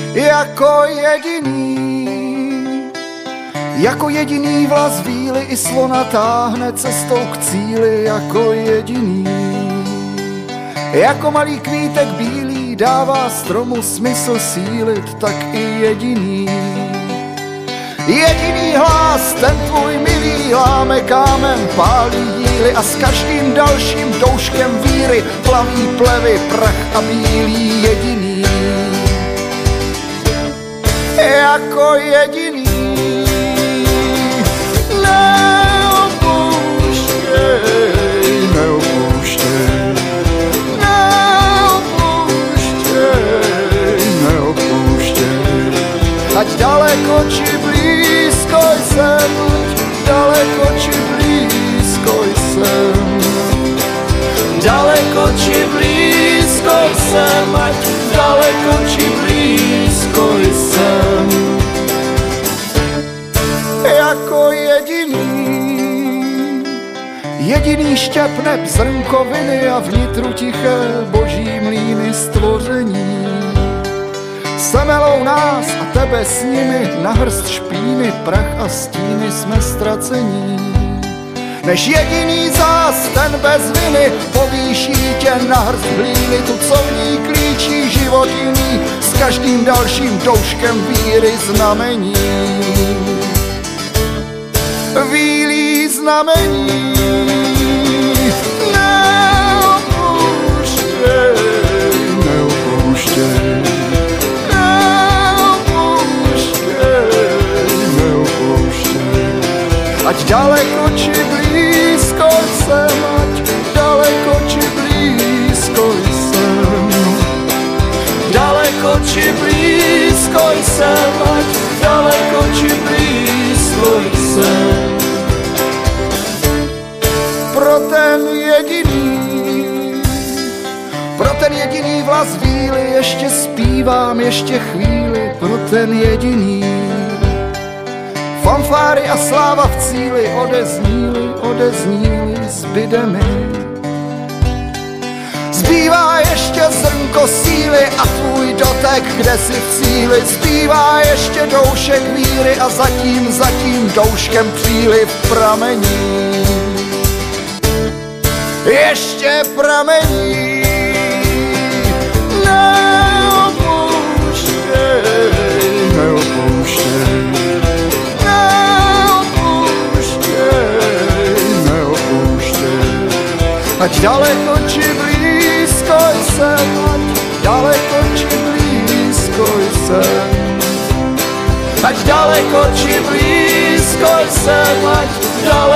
Jako jediný vlas víly i slona táhne cestou k cíli, jako jediný. Jako malý kvítek bílý dává stromu smysl sílit, tak i jediný. Jediný hlas, ten tvůj milý, láme kámen, pálí jíly a s každým dalším douškem víry plaví plevy, prach a bílý jediný. Jako jediný. Ať daleko či blízko jsem, ať daleko či blízko jsem. Daleko či blízko jsem, ať daleko či blízko jsem. Jako jediný šťapne zrnkoviny a vnitru tiché boží mlýny stvoření. Semelou nás a tebe s nimi na hrst špíny, prach a stíny jsme ztracení. Než jediný zás ten bez viny povýší tě na hrst hlíny, tu co v ní klíčí život jiný, s každým dalším douškem víry znamení. Vílí znamení. Ať daleko či blízko jsem, ať daleko či blízko jsem. Daleko či blízko jsem, ať daleko či blízko jsem. Pro ten jediný vlas víly ještě zpívám, ještě chvíli, pro ten jediný. Fanfáry a sláva v cíli odezníli, zbyde mi. Zbývá ještě zrnko síly a tvůj dotek, kde si v cíli. Zbývá ještě doušek víry a zatím douškem příliv pramení. Ještě pramení. Ať daleko či blízko jsem, ať daleko či blízko jsem. Ať daleko či blízko jsem, ať daleko